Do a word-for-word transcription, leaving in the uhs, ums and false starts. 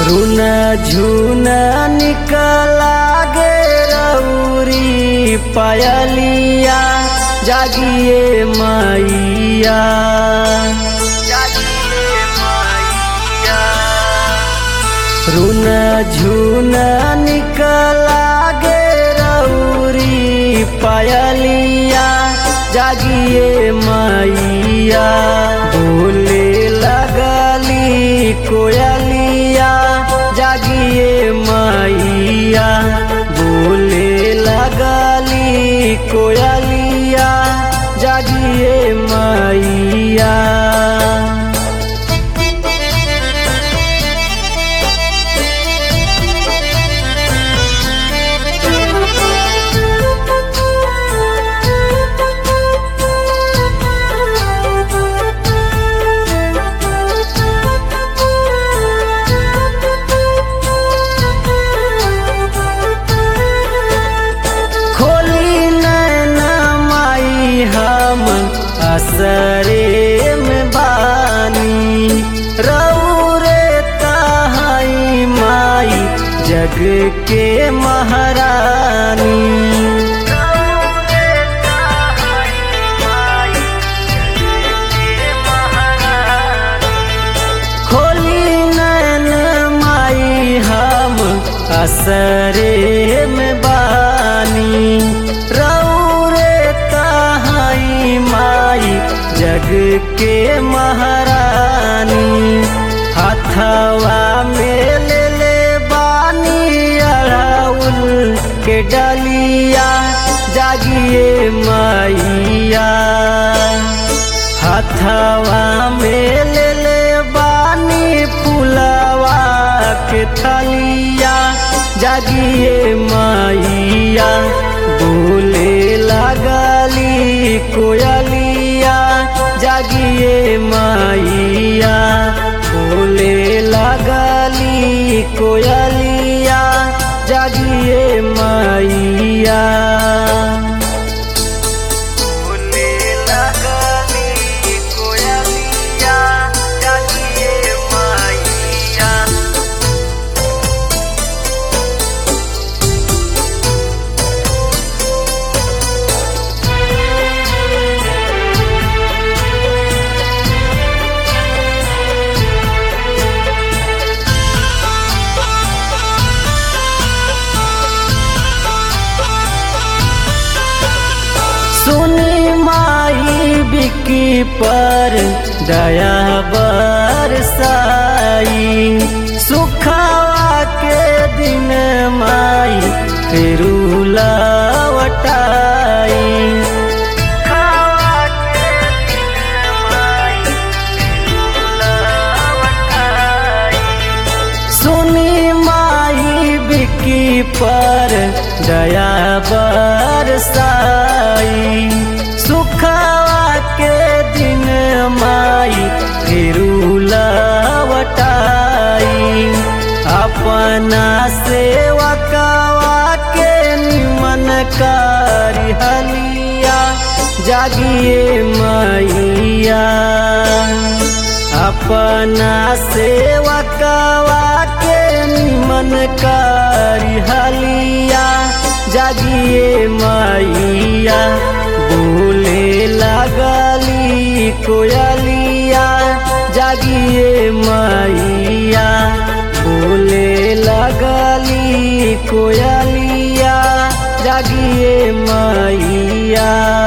रुन झुन निकला गे रौरी पायलिया जागिए मैया जागिए मैया। रुन झुन निकला गे रौरी पायलिया जागिए मैया। बोले लगली कोयलिया जागिए मैया। बोले लगली कोयलिया जागिए मैया। असरे में बानी रौरे ताहाई माई जग के महारानी। खोली नैन माई हम असरे में बानी रौरे ताहाई माई जग के महारानी। हथवा में ले ले बानी अड़ाउल के डलिया जागिए मैया। हथवा में ले ले बानी फुलवा के थलिया जागिए मैया। बोले लगली कोयलिया जागिए मैया। बोले लगली कोयलिया जागिए मैया। बोले लगली कोयलिया जागिए मैया। सुनी माई बिकी पर दया बरसाई। सुखावा के दिन माई फिरू लौटाई। सुनी माई बिकी पर दया बरसाई। सुखावा के दिन माई फिरू लौटाई। अपना सेवकवा के निमन करी हलिया जागिए मैया। अपना सेवकवा के निमन करी हलिया जागिए मैया। बोले लगली कोयलिया जागिए मैया। बोले लगली कोयलिया जागिए मैया।